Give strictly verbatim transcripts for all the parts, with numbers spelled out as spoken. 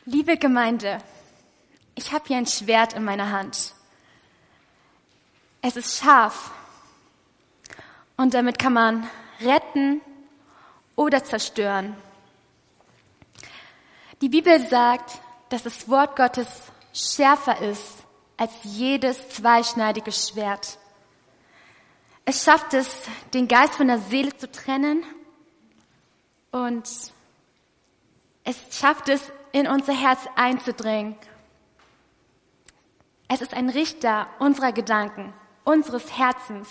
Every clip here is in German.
Liebe Gemeinde, ich habe hier ein Schwert in meiner Hand. Es ist scharf und damit kann man retten oder zerstören. Die Bibel sagt, dass das Wort Gottes schärfer ist als jedes zweischneidige Schwert. Es schafft es, den Geist von der Seele zu trennen und es schafft es, in unser Herz einzudringen. Es ist ein Richter unserer Gedanken, unseres Herzens.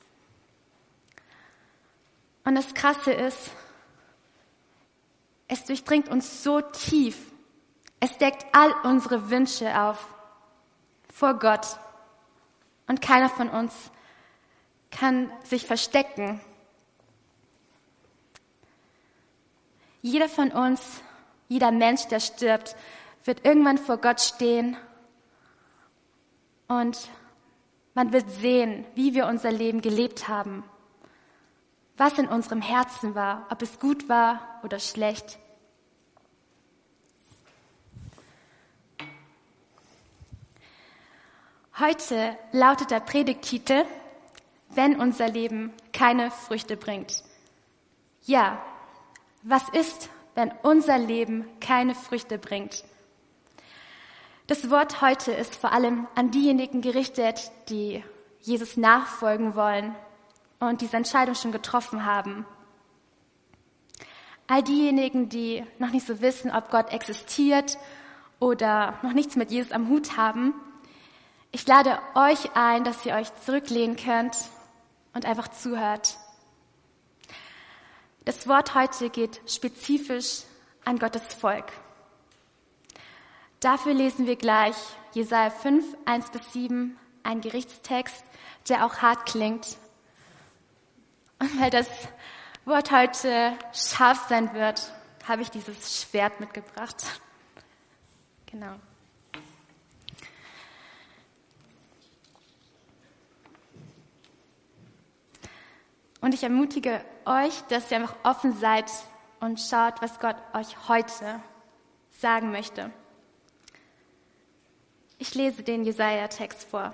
Und das Krasse ist, es durchdringt uns so tief. Es deckt all unsere Wünsche auf vor Gott. Und keiner von uns kann sich verstecken. Jeder von uns, jeder Mensch, der stirbt, wird irgendwann vor Gott stehen und man wird sehen, wie wir unser Leben gelebt haben, was in unserem Herzen war, ob es gut war oder schlecht. Heute lautet der Predigttitel, wenn unser Leben keine Früchte bringt. Ja, was ist, wenn unser Leben keine Früchte bringt? Das Wort heute ist vor allem an diejenigen gerichtet, die Jesus nachfolgen wollen und diese Entscheidung schon getroffen haben. All diejenigen, die noch nicht so wissen, ob Gott existiert oder noch nichts mit Jesus am Hut haben, ich lade euch ein, dass ihr euch zurücklehnen könnt und einfach zuhört. Das Wort heute geht spezifisch an Gottes Volk. Dafür lesen wir gleich Jesaja fünf, eins bis sieben, ein Gerichtstext, der auch hart klingt. Und weil das Wort heute scharf sein wird, habe ich dieses Schwert mitgebracht. Genau. Und ich ermutige euch, dass ihr einfach offen seid und schaut, was Gott euch heute sagen möchte. Ich lese den Jesaja-Text vor.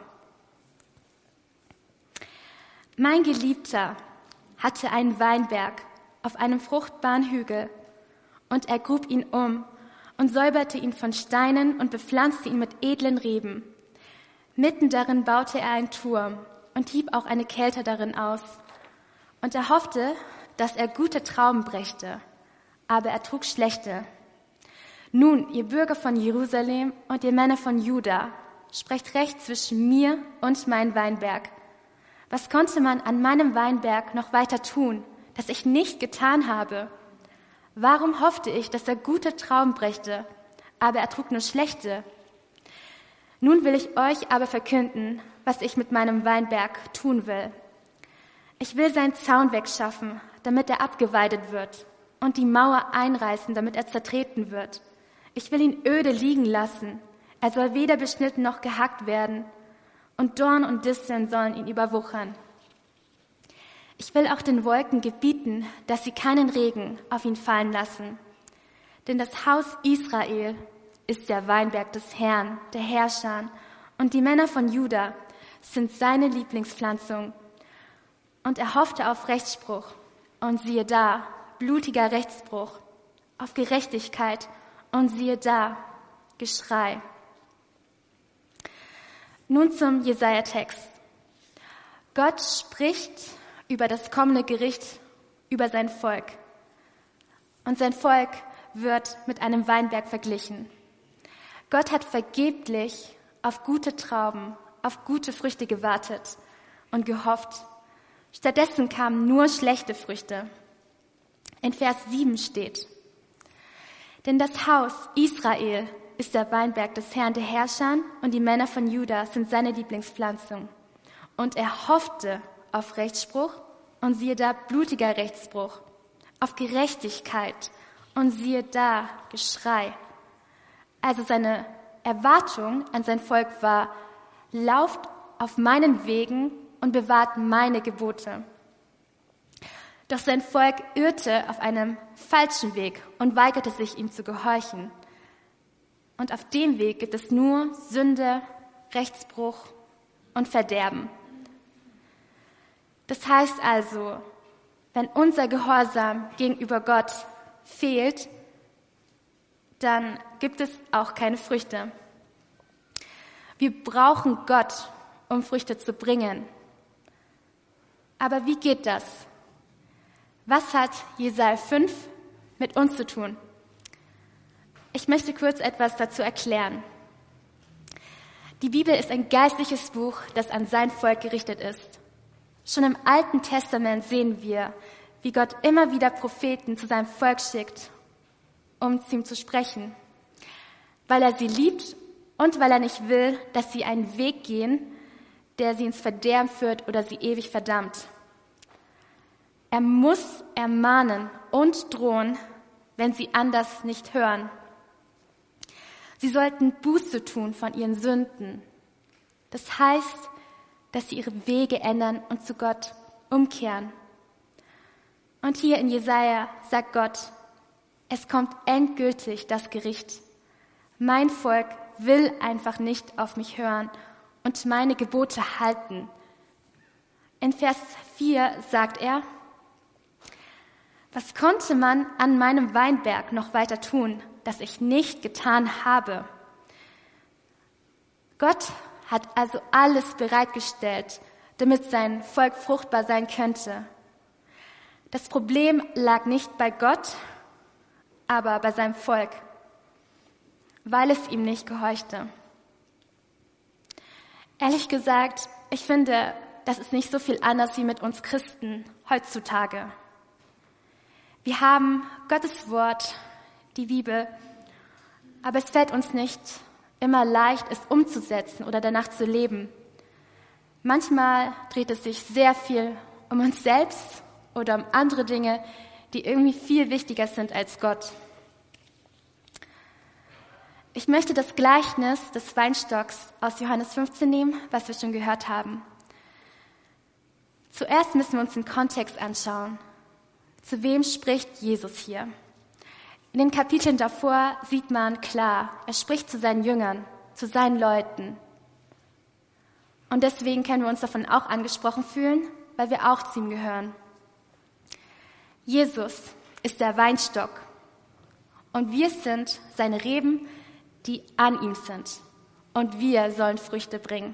Mein Geliebter hatte einen Weinberg auf einem fruchtbaren Hügel und er grub ihn um und säuberte ihn von Steinen und bepflanzte ihn mit edlen Reben. Mitten darin baute er einen Turm und hieb auch eine Kelter darin aus. Und er hoffte, dass er gute Trauben brächte, aber er trug schlechte. Nun, ihr Bürger von Jerusalem und ihr Männer von Juda, sprecht recht zwischen mir und meinem Weinberg. Was konnte man an meinem Weinberg noch weiter tun, das ich nicht getan habe? Warum hoffte ich, dass er gute Trauben brächte, aber er trug nur schlechte? Nun will ich euch aber verkünden, was ich mit meinem Weinberg tun will. Ich will seinen Zaun wegschaffen, damit er abgeweidet wird, und die Mauer einreißen, damit er zertreten wird. Ich will ihn öde liegen lassen. Er soll weder beschnitten noch gehackt werden, und Dorn und Disteln sollen ihn überwuchern. Ich will auch den Wolken gebieten, dass sie keinen Regen auf ihn fallen lassen. Denn das Haus Israel ist der Weinberg des Herrn, der Herrscher, und die Männer von Juda sind seine Lieblingspflanzung. Und er hoffte auf Rechtsspruch, und siehe da, blutiger Rechtsbruch, auf Gerechtigkeit, und siehe da, Geschrei. Nun zum Jesaja-Text. Gott spricht über das kommende Gericht über sein Volk. Und sein Volk wird mit einem Weinberg verglichen. Gott hat vergeblich auf gute Trauben, auf gute Früchte gewartet und gehofft. Stattdessen kamen nur schlechte Früchte. In Vers sieben steht: Denn das Haus Israel ist der Weinberg des Herrn der Herrscher und die Männer von Juda sind seine Lieblingspflanzung. Und er hoffte auf Rechtsspruch und siehe da, blutiger Rechtsbruch, auf Gerechtigkeit und siehe da, Geschrei. Also seine Erwartung an sein Volk war: Lauft auf meinen Wegen und bewahrt meine Gebote. Doch sein Volk irrte auf einem falschen Weg und weigerte sich, ihm zu gehorchen. Und auf dem Weg gibt es nur Sünde, Rechtsbruch und Verderben. Das heißt also, wenn unser Gehorsam gegenüber Gott fehlt, dann gibt es auch keine Früchte. Wir brauchen Gott, um Früchte zu bringen. Aber wie geht das? Was hat Jesaja fünf mit uns zu tun? Ich möchte kurz etwas dazu erklären. Die Bibel ist ein geistliches Buch, das an sein Volk gerichtet ist. Schon im Alten Testament sehen wir, wie Gott immer wieder Propheten zu seinem Volk schickt, um zu ihm zu sprechen, weil er sie liebt und weil er nicht will, dass sie einen Weg gehen, der sie ins Verderben führt oder sie ewig verdammt. Er muss ermahnen und drohen, wenn sie anders nicht hören. Sie sollten Buße tun von ihren Sünden. Das heißt, dass sie ihre Wege ändern und zu Gott umkehren. Und hier in Jesaja sagt Gott, es kommt endgültig das Gericht. Mein Volk will einfach nicht auf mich hören und meine Gebote halten. In Vers vier sagt er, was konnte man an meinem Weinberg noch weiter tun, das ich nicht getan habe? Gott hat also alles bereitgestellt, damit sein Volk fruchtbar sein könnte. Das Problem lag nicht bei Gott, aber bei seinem Volk, weil es ihm nicht gehorchte. Ehrlich gesagt, ich finde, das ist nicht so viel anders wie mit uns Christen heutzutage. Wir haben Gottes Wort, die Bibel, aber es fällt uns nicht immer leicht, es umzusetzen oder danach zu leben. Manchmal dreht es sich sehr viel um uns selbst oder um andere Dinge, die irgendwie viel wichtiger sind als Gott. Ich möchte das Gleichnis des Weinstocks aus Johannes fünfzehn nehmen, was wir schon gehört haben. Zuerst müssen wir uns den Kontext anschauen. Zu wem spricht Jesus hier? In den Kapiteln davor sieht man klar, er spricht zu seinen Jüngern, zu seinen Leuten. Und deswegen können wir uns davon auch angesprochen fühlen, weil wir auch zu ihm gehören. Jesus ist der Weinstock und wir sind seine Reben, die an ihm sind. Und wir sollen Früchte bringen.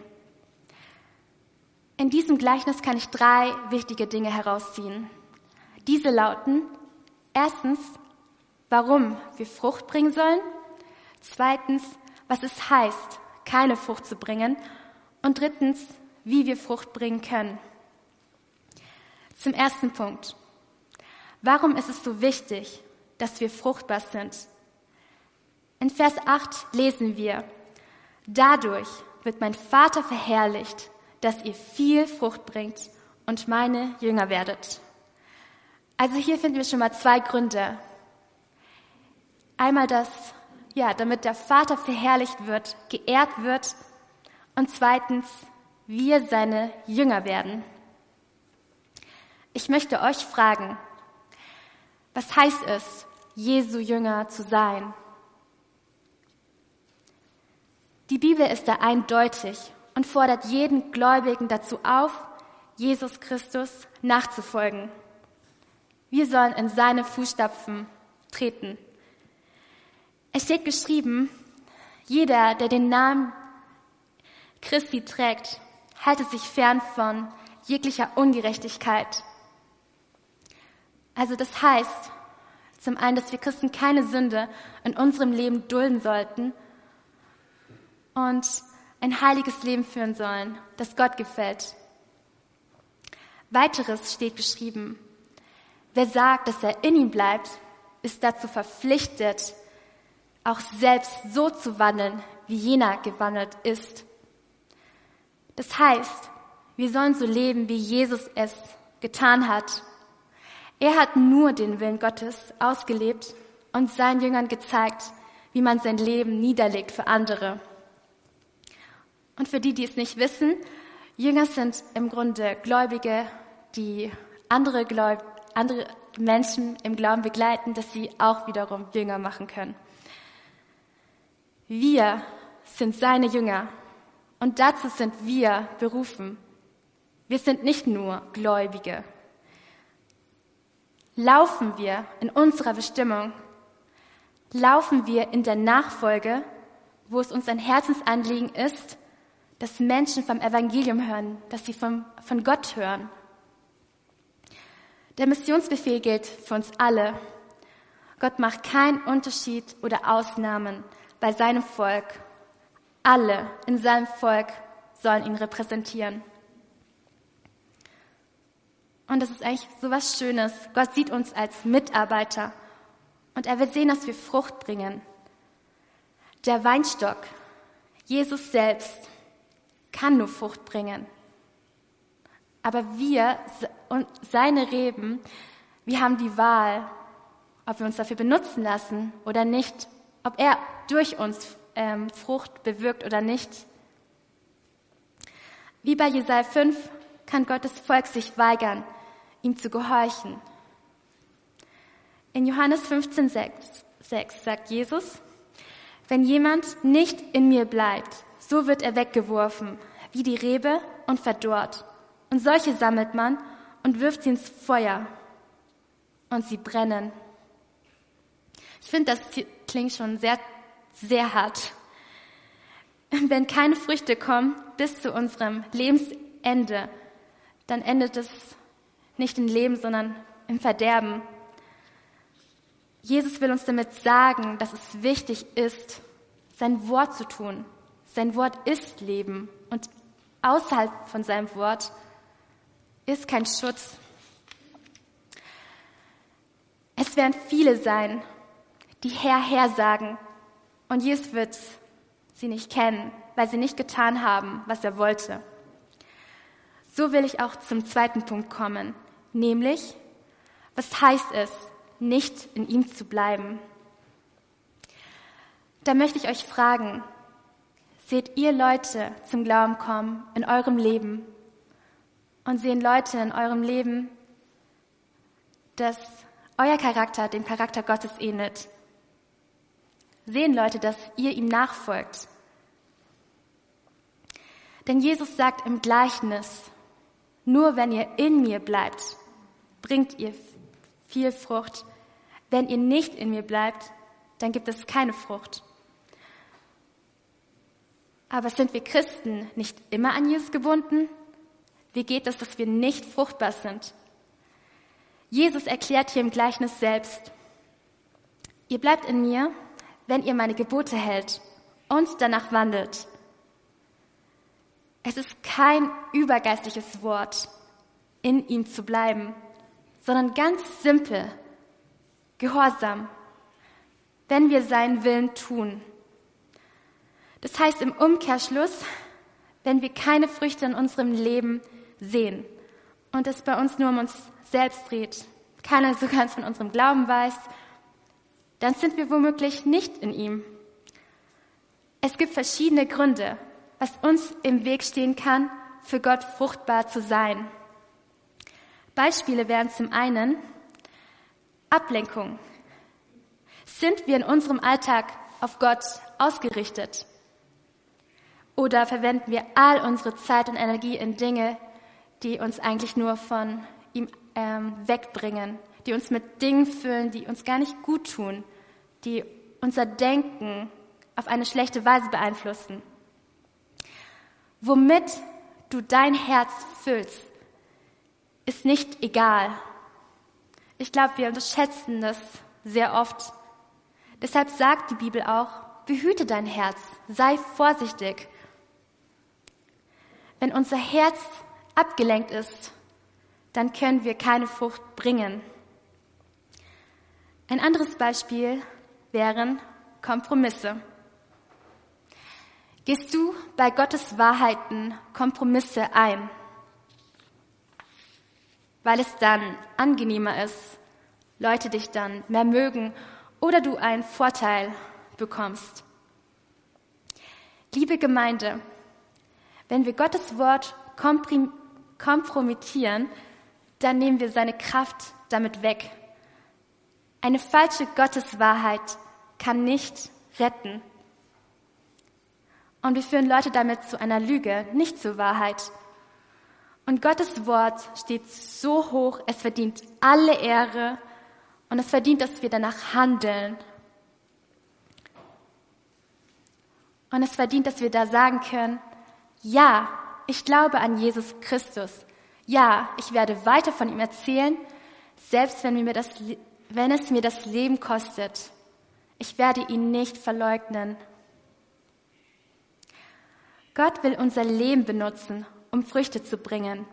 In diesem Gleichnis kann ich drei wichtige Dinge herausziehen. Diese lauten, erstens, warum wir Frucht bringen sollen. Zweitens, was es heißt, keine Frucht zu bringen. Und drittens, wie wir Frucht bringen können. Zum ersten Punkt. Warum ist es so wichtig, dass wir fruchtbar sind? In Vers acht lesen wir, dadurch wird mein Vater verherrlicht, dass ihr viel Frucht bringt und meine Jünger werdet. Also hier finden wir schon mal zwei Gründe. Einmal das, ja, damit der Vater verherrlicht wird, geehrt wird. Und zweitens, wir seine Jünger werden. Ich möchte euch fragen, was heißt es, Jesu Jünger zu sein? Die Bibel ist da eindeutig und fordert jeden Gläubigen dazu auf, Jesus Christus nachzufolgen. Wir sollen in seine Fußstapfen treten. Es steht geschrieben, jeder, der den Namen Christi trägt, halte sich fern von jeglicher Ungerechtigkeit. Also das heißt, zum einen, dass wir Christen keine Sünde in unserem Leben dulden sollten und ein heiliges Leben führen sollen, das Gott gefällt. Weiteres steht geschrieben, wer sagt, dass er in ihm bleibt, ist dazu verpflichtet, auch selbst so zu wandeln, wie jener gewandelt ist. Das heißt, wir sollen so leben, wie Jesus es getan hat. Er hat nur den Willen Gottes ausgelebt und seinen Jüngern gezeigt, wie man sein Leben niederlegt für andere. Und für die, die es nicht wissen, Jünger sind im Grunde Gläubige, die andere, Gläub- andere Menschen im Glauben begleiten, dass sie auch wiederum Jünger machen können. Wir sind seine Jünger und dazu sind wir berufen. Wir sind nicht nur Gläubige. Laufen wir in unserer Bestimmung? Laufen wir in der Nachfolge, wo es uns ein Herzensanliegen ist, dass Menschen vom Evangelium hören, dass sie vom, von Gott hören? Der Missionsbefehl gilt für uns alle. Gott macht keinen Unterschied oder Ausnahmen bei seinem Volk. Alle in seinem Volk sollen ihn repräsentieren. Und das ist eigentlich so was Schönes. Gott sieht uns als Mitarbeiter und er will sehen, dass wir Frucht bringen. Der Weinstock, Jesus selbst, kann nur Frucht bringen. Aber wir und seine Reben, wir haben die Wahl, ob wir uns dafür benutzen lassen oder nicht, ob er durch uns ähm, Frucht bewirkt oder nicht. Wie bei Jesaja fünf kann Gottes Volk sich weigern, ihm zu gehorchen. In Johannes fünfzehn, sechs sagt Jesus, wenn jemand nicht in mir bleibt, so wird er weggeworfen, wie die Rebe und verdorrt. Und solche sammelt man und wirft sie ins Feuer und sie brennen. Ich finde, das klingt schon sehr, sehr hart. Wenn keine Früchte kommen bis zu unserem Lebensende, dann endet es nicht im Leben, sondern im Verderben. Jesus will uns damit sagen, dass es wichtig ist, sein Wort zu tun. Sein Wort ist Leben und außerhalb von seinem Wort ist kein Schutz. Es werden viele sein, die Herr, Herr sagen, und Jesus wird sie nicht kennen, weil sie nicht getan haben, was er wollte. So will ich auch zum zweiten Punkt kommen, nämlich, was heißt es, nicht in ihm zu bleiben? Da möchte ich euch fragen, seht ihr Leute zum Glauben kommen in eurem Leben und sehen Leute in eurem Leben, dass euer Charakter dem Charakter Gottes ähnelt? Sehen Leute, dass ihr ihm nachfolgt? Denn Jesus sagt im Gleichnis, nur wenn ihr in mir bleibt, bringt ihr viel Frucht. Wenn ihr nicht in mir bleibt, dann gibt es keine Frucht. Aber sind wir Christen nicht immer an Jesus gebunden? Wie geht es, dass wir nicht fruchtbar sind? Jesus erklärt hier im Gleichnis selbst, ihr bleibt in mir, wenn ihr meine Gebote hält und danach wandelt. Es ist kein übergeistliches Wort, in ihm zu bleiben, sondern ganz simpel, Gehorsam, wenn wir seinen Willen tun. Das heißt im Umkehrschluss, wenn wir keine Früchte in unserem Leben sehen und es bei uns nur um uns selbst dreht, keiner so ganz von unserem Glauben weiß, dann sind wir womöglich nicht in ihm. Es gibt verschiedene Gründe, was uns im Weg stehen kann, für Gott fruchtbar zu sein. Beispiele wären zum einen Ablenkung. Sind wir in unserem Alltag auf Gott ausgerichtet? Oder verwenden wir all unsere Zeit und Energie in Dinge, die uns eigentlich nur von ihm ähm, wegbringen, die uns mit Dingen füllen, die uns gar nicht gut tun, die unser Denken auf eine schlechte Weise beeinflussen? Womit du dein Herz füllst, ist nicht egal. Ich glaube, wir unterschätzen das sehr oft. Deshalb sagt die Bibel auch, behüte dein Herz, sei vorsichtig. Wenn unser Herz abgelenkt ist, dann können wir keine Frucht bringen. Ein anderes Beispiel wären Kompromisse. Gehst du bei Gottes Wahrheiten Kompromisse ein, weil es dann angenehmer ist, Leute dich dann mehr mögen oder du einen Vorteil bekommst? Liebe Gemeinde, wenn wir Gottes Wort kompromittieren, dann nehmen wir seine Kraft damit weg. Eine falsche Gotteswahrheit kann nicht retten. Und wir führen Leute damit zu einer Lüge, nicht zur Wahrheit. Und Gottes Wort steht so hoch, es verdient alle Ehre und es verdient, dass wir danach handeln. Und es verdient, dass wir da sagen können, ja, ich glaube an Jesus Christus. Ja, ich werde weiter von ihm erzählen, selbst wenn, mir das, wenn es mir das Leben kostet. Ich werde ihn nicht verleugnen. Gott will unser Leben benutzen, um Früchte zu bringen.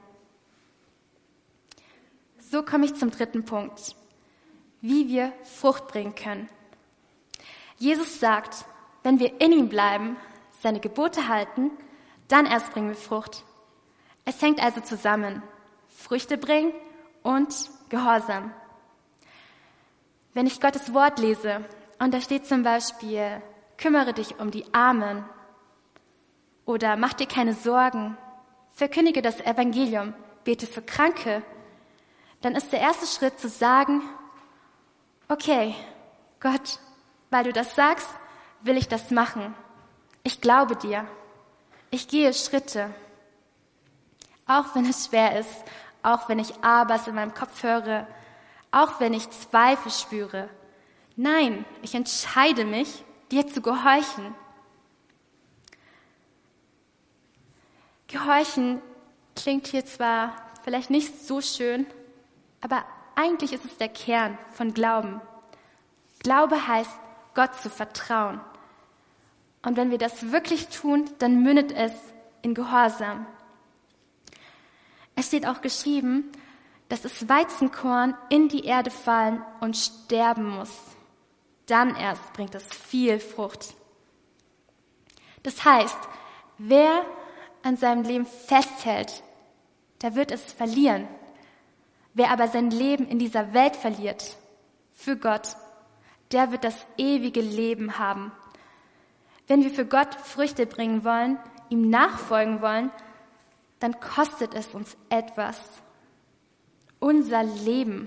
So komme ich zum dritten Punkt, wie wir Frucht bringen können. Jesus sagt, wenn wir in ihm bleiben, seine Gebote halten, dann erst bringen wir Frucht. Es hängt also zusammen, Früchte bringen und Gehorsam. Wenn ich Gottes Wort lese und da steht zum Beispiel, kümmere dich um die Armen oder mach dir keine Sorgen, verkündige das Evangelium, bete für Kranke, dann ist der erste Schritt zu sagen, okay, Gott, weil du das sagst, will ich das machen. Ich glaube dir. Ich gehe Schritte. Auch wenn es schwer ist, auch wenn ich Abers in meinem Kopf höre, auch wenn ich Zweifel spüre. Nein, ich entscheide mich, dir zu gehorchen. Gehorchen klingt hier zwar vielleicht nicht so schön, aber eigentlich ist es der Kern von Glauben. Glaube heißt, Gott zu vertrauen. Und wenn wir das wirklich tun, dann mündet es in Gehorsam. Es steht auch geschrieben, dass das Weizenkorn in die Erde fallen und sterben muss. Dann erst bringt es viel Frucht. Das heißt, wer an seinem Leben festhält, der wird es verlieren. Wer aber sein Leben in dieser Welt verliert, für Gott, der wird das ewige Leben haben. Wenn wir für Gott Früchte bringen wollen, ihm nachfolgen wollen, dann kostet es uns etwas. Unser Leben.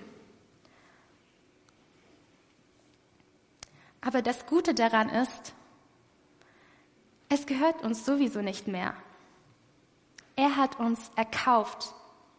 Aber das Gute daran ist, es gehört uns sowieso nicht mehr. Er hat uns erkauft.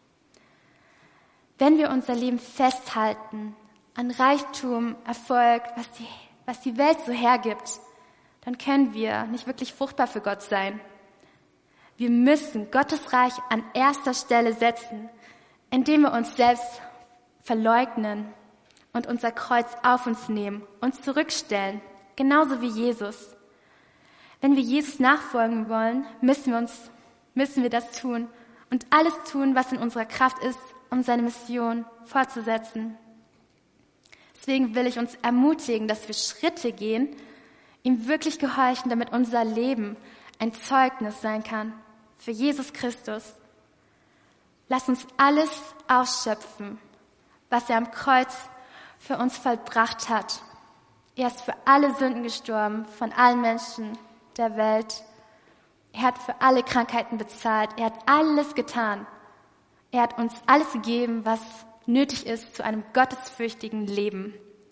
Wenn wir unser Leben festhalten an Reichtum, Erfolg, was die, was die Welt so hergibt, dann können wir nicht wirklich fruchtbar für Gott sein. Wir müssen Gottes Reich an erster Stelle setzen, indem wir uns selbst verleugnen und unser Kreuz auf uns nehmen, uns zurückstellen, genauso wie Jesus. Wenn wir Jesus nachfolgen wollen, müssen wir uns, müssen wir das tun und alles tun, was in unserer Kraft ist, um seine Mission fortzusetzen. Deswegen will ich uns ermutigen, dass wir Schritte gehen, ihm wirklich gehorchen, damit unser Leben ein Zeugnis sein kann für Jesus Christus. Lass uns alles ausschöpfen, was er am Kreuz für uns vollbracht hat. Er ist für alle Sünden gestorben, von allen Menschen der Welt. Er hat für alle Krankheiten bezahlt. Er hat alles getan. Er hat uns alles gegeben, was nötig ist zu einem gottesfürchtigen Leben.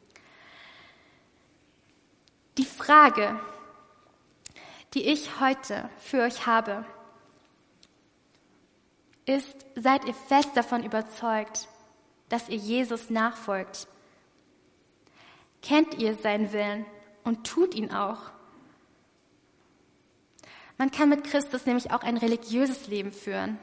Die Frage, die ich heute für euch habe, ist, seid ihr fest davon überzeugt, dass ihr Jesus nachfolgt? Kennt ihr seinen Willen und tut ihn auch? Man kann mit Christus nämlich auch ein religiöses Leben führen.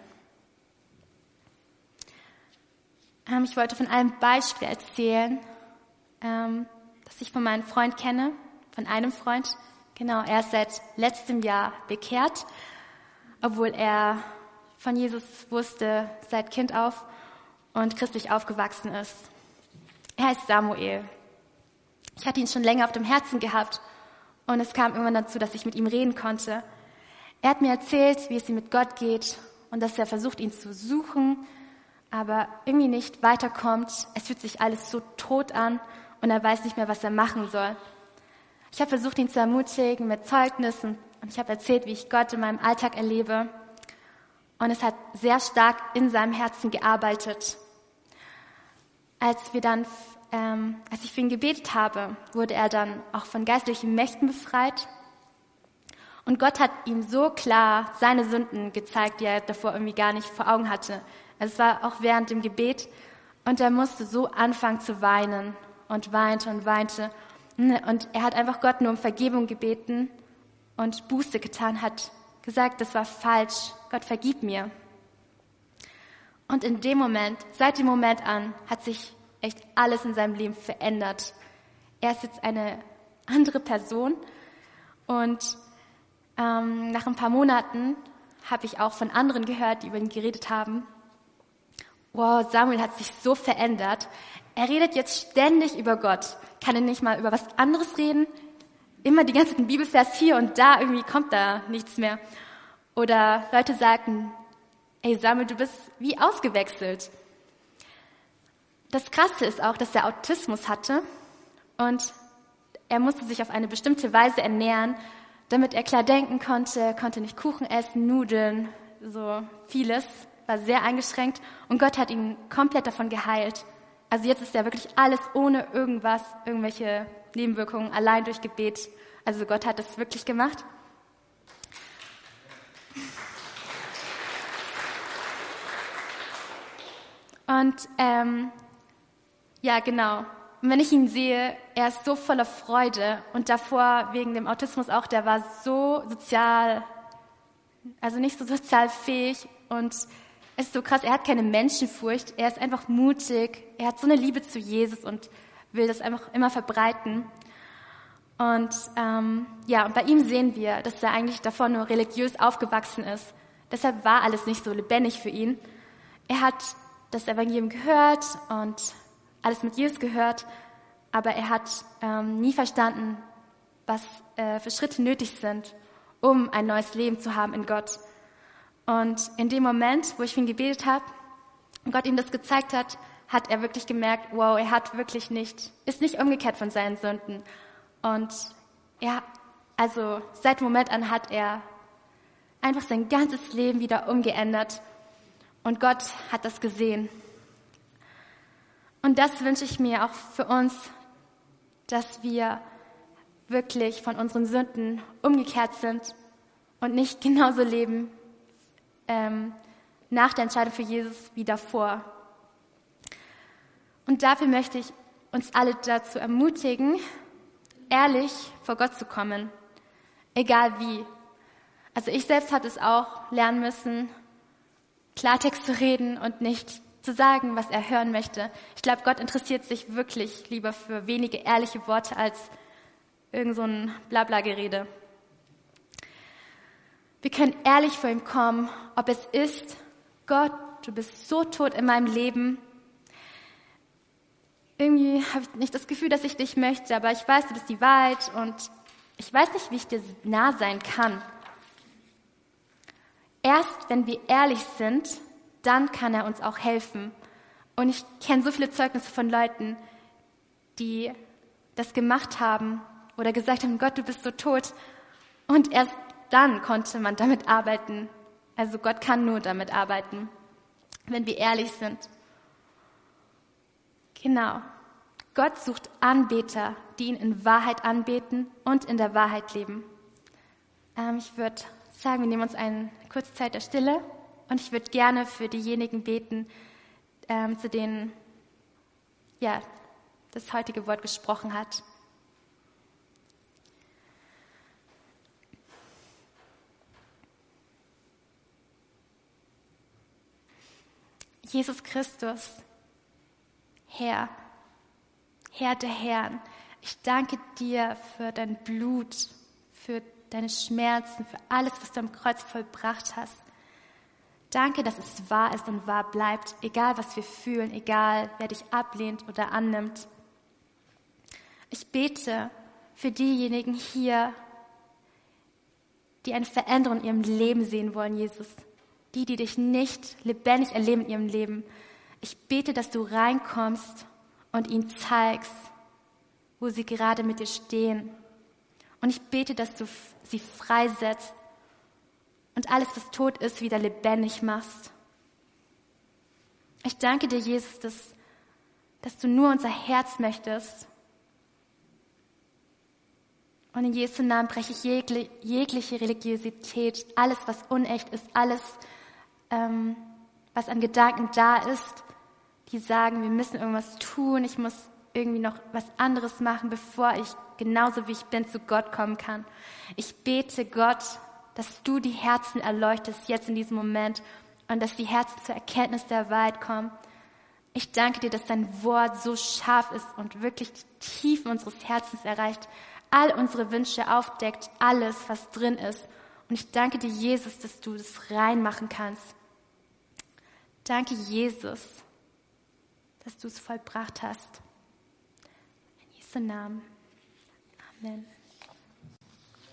Ähm, ich wollte von einem Beispiel erzählen, ähm, das ich von meinem Freund kenne, von einem Freund. Genau, er ist seit letztem Jahr bekehrt, obwohl er von Jesus wusste seit Kind auf und christlich aufgewachsen ist. Er heißt Samuel. Ich hatte ihn schon länger auf dem Herzen gehabt und es kam irgendwann dazu, dass ich mit ihm reden konnte. Er hat mir erzählt, wie es ihm mit Gott geht und dass er versucht, ihn zu suchen, aber irgendwie nicht weiterkommt. Es fühlt sich alles so tot an und er weiß nicht mehr, was er machen soll. Ich habe versucht, ihn zu ermutigen mit Zeugnissen und ich habe erzählt, wie ich Gott in meinem Alltag erlebe. Und es hat sehr stark in seinem Herzen gearbeitet. Als wir dann, ähm, als ich für ihn gebetet habe, wurde er dann auch von geistlichen Mächten befreit. Und Gott hat ihm so klar seine Sünden gezeigt, die er davor irgendwie gar nicht vor Augen hatte. Also es war auch während dem Gebet und er musste so anfangen zu weinen und weinte und weinte. Und er hat einfach Gott nur um Vergebung gebeten und Buße getan, hat gesagt, das war falsch, Gott vergib mir. Und in dem Moment, seit dem Moment an, hat sich echt alles in seinem Leben verändert. Er ist jetzt eine andere Person und ähm, nach ein paar Monaten habe ich auch von anderen gehört, die über ihn geredet haben. Wow, Samuel hat sich so verändert. Er redet jetzt ständig über Gott. Kann er nicht mal über was anderes reden? Immer die ganzen Bibelvers hier und da, irgendwie kommt da nichts mehr. Oder Leute sagten, ey Samuel, du bist wie ausgewechselt. Das Krasse ist auch, dass er Autismus hatte und er musste sich auf eine bestimmte Weise ernähren, damit er klar denken konnte. Er konnte nicht Kuchen essen, Nudeln, so vieles, war sehr eingeschränkt und Gott hat ihn komplett davon geheilt. Also jetzt ist er wirklich alles ohne irgendwas, irgendwelche Nebenwirkungen, allein durch Gebet. Also Gott hat das wirklich gemacht. Und ähm, ja, genau. Und wenn ich ihn sehe, er ist so voller Freude und davor wegen dem Autismus auch, der war so sozial, also nicht so sozial fähig und es ist so krass, er hat keine Menschenfurcht, er ist einfach mutig, er hat so eine Liebe zu Jesus und will das einfach immer verbreiten. Und ähm, ja, und bei ihm sehen wir, dass er eigentlich davor nur religiös aufgewachsen ist. Deshalb war alles nicht so lebendig für ihn. Er hat das Evangelium gehört und alles mit Jesus gehört, aber er hat ähm, nie verstanden, was äh, für Schritte nötig sind, um ein neues Leben zu haben in Gott. Und in dem Moment, wo ich für ihn gebetet habe und Gott ihm das gezeigt hat, hat er wirklich gemerkt, wow, er hat wirklich nicht, ist nicht umgekehrt von seinen Sünden. Und ja, also seit dem Moment an hat er einfach sein ganzes Leben wieder umgeändert. Und Gott hat das gesehen. Und das wünsche ich mir auch für uns, dass wir wirklich von unseren Sünden umgekehrt sind und nicht genauso leben ähm, nach der Entscheidung für Jesus wie davor. Und dafür möchte ich uns alle dazu ermutigen, ehrlich vor Gott zu kommen, egal wie. Also ich selbst habe es auch lernen müssen, Klartext zu reden und nicht zu sagen, was er hören möchte. Ich glaube, Gott interessiert sich wirklich lieber für wenige ehrliche Worte als irgend so ein Blabla-Gerede. Wir können ehrlich vor ihm kommen, ob es ist, Gott, du bist so tot in meinem Leben. Irgendwie habe ich nicht das Gefühl, dass ich dich möchte, aber ich weiß, du bist die Wahrheit und ich weiß nicht, wie ich dir nah sein kann. Erst wenn wir ehrlich sind, dann kann er uns auch helfen. Und ich kenne so viele Zeugnisse von Leuten, die das gemacht haben oder gesagt haben, Gott, du bist so tot. Und erst dann konnte man damit arbeiten. Also Gott kann nur damit arbeiten, wenn wir ehrlich sind. Genau. Gott sucht Anbeter, die ihn in Wahrheit anbeten und in der Wahrheit leben. Ähm, ich würde sagen, wir nehmen uns eine kurze Zeit der Stille und ich würde gerne für diejenigen beten, ähm, zu denen ja, das heutige Wort gesprochen hat. Jesus Christus, Herr, Herr der Herren, ich danke dir für dein Blut, für deine Schmerzen, für alles, was du am Kreuz vollbracht hast. Danke, dass es wahr ist und wahr bleibt, egal was wir fühlen, egal wer dich ablehnt oder annimmt. Ich bete für diejenigen hier, die eine Veränderung in ihrem Leben sehen wollen, Jesus. Die, die dich nicht lebendig erleben in ihrem Leben. Ich bete, dass du reinkommst und ihnen zeigst, wo sie gerade mit dir stehen. Und ich bete, dass du sie freisetzt und alles, was tot ist, wieder lebendig machst. Ich danke dir, Jesus, dass, dass du nur unser Herz möchtest. Und in Jesu Namen breche ich jegli- jegliche Religiosität, alles, was unecht ist, alles, ähm, was an Gedanken da ist, die sagen, wir müssen irgendwas tun, ich muss irgendwie noch was anderes machen, bevor ich genauso wie ich bin zu Gott kommen kann. Ich bete Gott, dass du die Herzen erleuchtest jetzt in diesem Moment und dass die Herzen zur Erkenntnis der Wahrheit kommen. Ich danke dir, dass dein Wort so scharf ist und wirklich die Tiefen unseres Herzens erreicht, all unsere Wünsche aufdeckt, alles, was drin ist. Und ich danke dir, Jesus, dass du das reinmachen kannst. Danke, Jesus, dass du es vollbracht hast. In Jesu Namen. Amen.